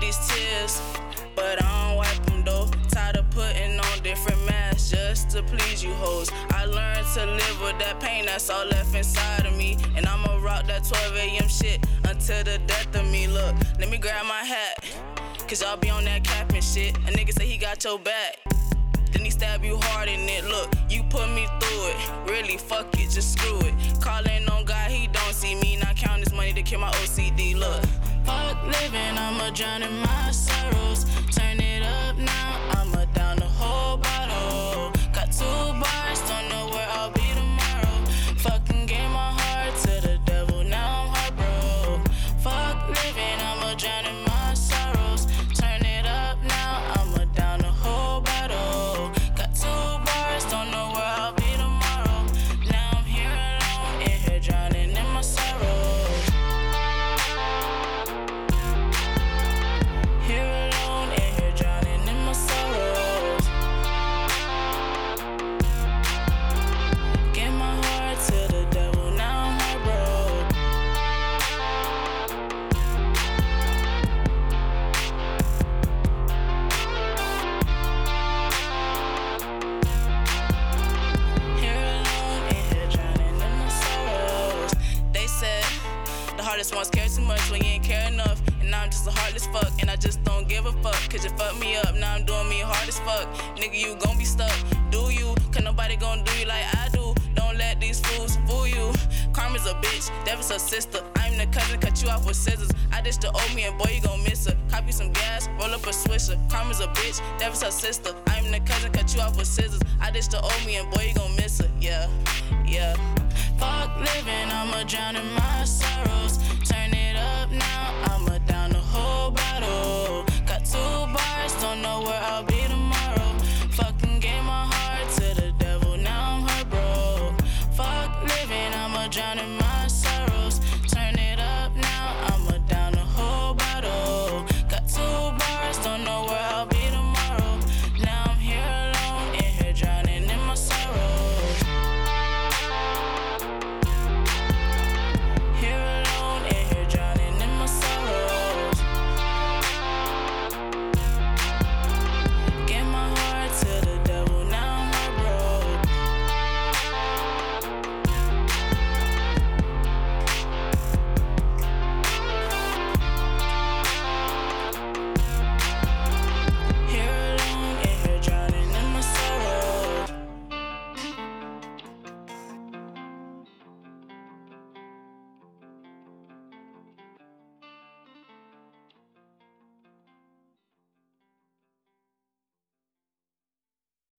these tears, but I don't wipe them though. Tired of putting on different masks just to please you hoes. I learned to live with that pain that's all left inside of me, and I'ma rock that 12 a.m. shit until the death of me. Look, let me grab my hat, cause y'all be on that capping shit. A nigga say he got your back, then he stab you hard in it. Look, you put me through it. Really, fuck it, just screw it. Calling on God, he don't see me. Not count his money to kill my OCD. Look, fuck living, I'ma drown in my sorrows. Turn it up now, I'ma down the whole bottle. Got 2 bars, don't know where I'll be tomorrow. Fucking gave my heart to the devil, now I'm heartbroken. Fuck living, I'ma drown in my sorrows. Turn it up now, I'ma down the whole bottle. Got 2 bars, don't know where I'll be tomorrow. Now I'm here alone, in here drowning in my sorrows. Here alone, in here drowning in my sorrows. Give my heart to the devil, now I'm heartbroken. Here alone, in here drowning in my sorrows. They said the hardest ones care too much when you ain't care enough. And now I'm just a heartless fuck, and I just don't give a fuck. Cause you fucked me up, now I'm doing me hard as fuck. Nigga, you gon' be stuck, do you? Cause nobody gon' do you like I do. Don't let these fools fool you. Karma's a bitch, devil's her sister. I'm the cousin, cut you off with scissors. I ditched the old me and boy, you gon' miss her. Copy some gas, roll up a swisher. Karma's a bitch, devil's her sister. I'm the cousin, cut you off with scissors. I ditched the old me and boy, you gon' miss her. Yeah, yeah. Fuck living, I'ma drown in my sorrows. Turn it up now, I'ma down the whole bottle.